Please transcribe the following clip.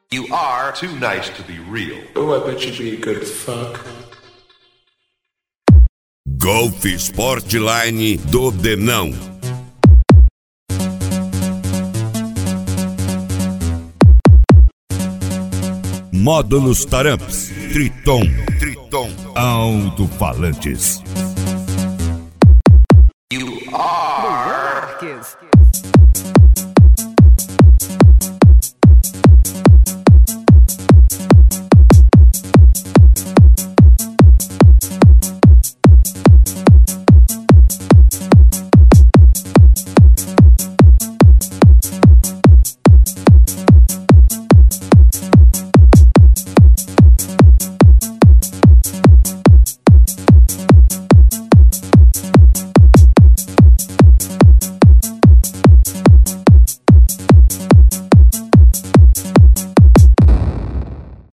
You are too nice to be real. Oh, I bet you'd be a good fuck. Golf Sportline do Denão. Módulos Taramps, Triton, alto-falantes. You are...